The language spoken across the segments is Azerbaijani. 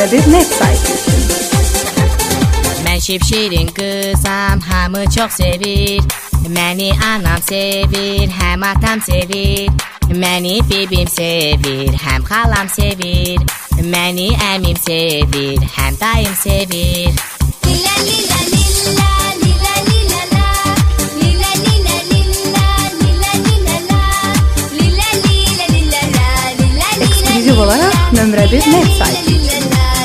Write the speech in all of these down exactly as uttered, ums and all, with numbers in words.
nömrə bir net saytı üçün. Mən şipşirin qızam, hamı çox sevir. Məni anam sevir, həm atam sevir. Məni bibim sevir, həm xalam sevir. Məni əmim sevir, həm dayım sevir. Lila lila lila, lila lila la. Lila lila lila, lila lila la. Lila lila lila la, lila lila. Eksklüziv olaraq nömrə bir net saytı üçün.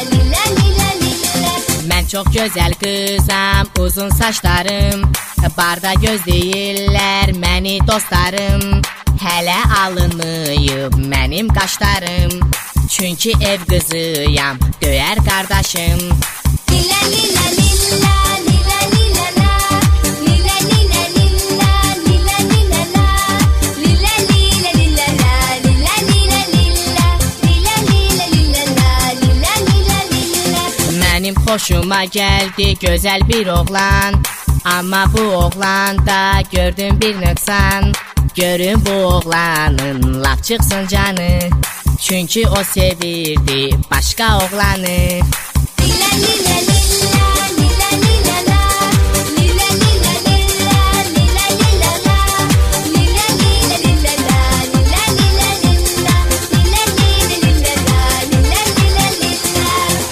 Mən çox gözəl qızam, uzun saçlarım. Barda göz deyirlər məni dostlarım. Hələ alınmayıb mənim qaşlarım. Çünki ev qızıyam, döyər qardaşım. Lila lila lila, lila lila la. Lila lila lila, lila lila la. Lila lila lila la, lila lila lila. Lila lila lila la, lila lila lila. Mənim xoşuma gəldi gözəl bir oğlan. Amma bu oğlanda gördüm bir nöqsan. Görün bu oğlanın lap çıxsın canı. Çünki o sevirdi başqa oğlanı. Lila lila lila, lila lila la. Lila lila lila, lila lila la. Lila lila lila la, lila lila lila. Lila lila lila la, lila lila lila.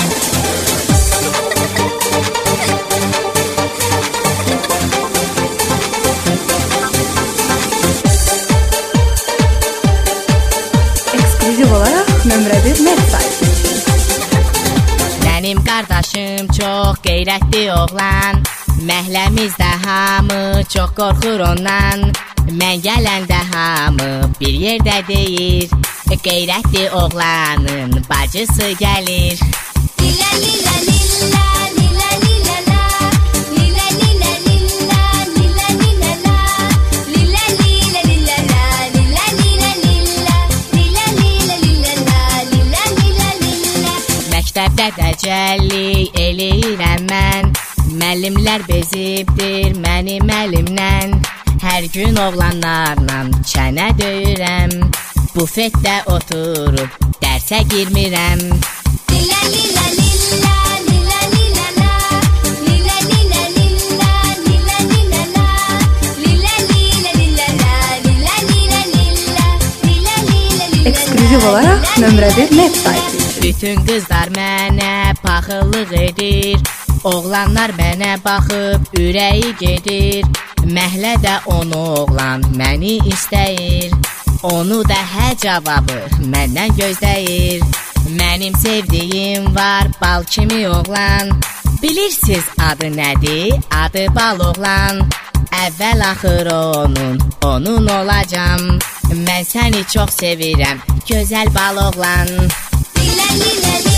Eksklüziv olaraq nömrə bir net saytı üçün. Mənim qardaşım çox qeyrətli oğlan. Məhəlləmizdə hamı çox qorxur ondan. Mən gələndə hamı bir yerdə deyir. Qeyrətli oğlanın bacısı gəlir. Lila lila lila, lila lila la. Lila lila lila, lila lila la. Lila lila lila la, lila lila lila. Lila lila lila la, lila lila lila. Məktəbdə dəcəllik eləyirəm mən. Müəllimlər bezibdir mənim əlimdən. Hər gün oğlanlarla çənə döyürəm. Bufetdə oturub dərsə girmirəm. Lila lila lila, lila lila la. Lila lila lila, lila lila la. Lila lila lila la, lila lila lila. Lila lila lila. Eksklüziv olaraq nömrə bir net saytı üçün. Bütün qızlar mənə paxıllıq edir. Oğlanlar mənə baxıb ürəyi gedir. Məhəllədə on oğlan məni istəyir. Onu da hə cavabı məndən gözləyir. Mənim sevdiyim var bal kimi oğlan. Bilirsiz adı nədir? Adı bal oğlan. Əvvəl axır onun, onun olacam. Mən səni çox sevirəm, gözəl bal oğlan. Lila lila lila.